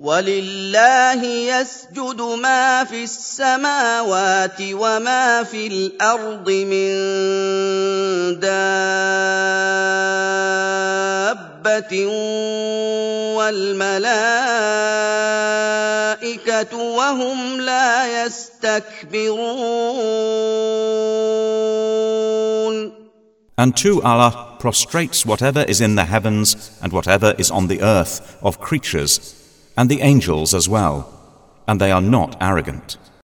وَلِلَّهِ يَسْجُدُ مَا فِي السَّمَاوَاتِ وَمَا فِي الْأَرْضِ مِن دَابَّةٍ وَالْمَلَائِكَةُ وَهُمْ لَا يَسْتَكْبِرُونَ. And to Allah prostrates whatever is in the heavens and whatever is on the earth of creatures, and the angels as well, and they are not arrogant.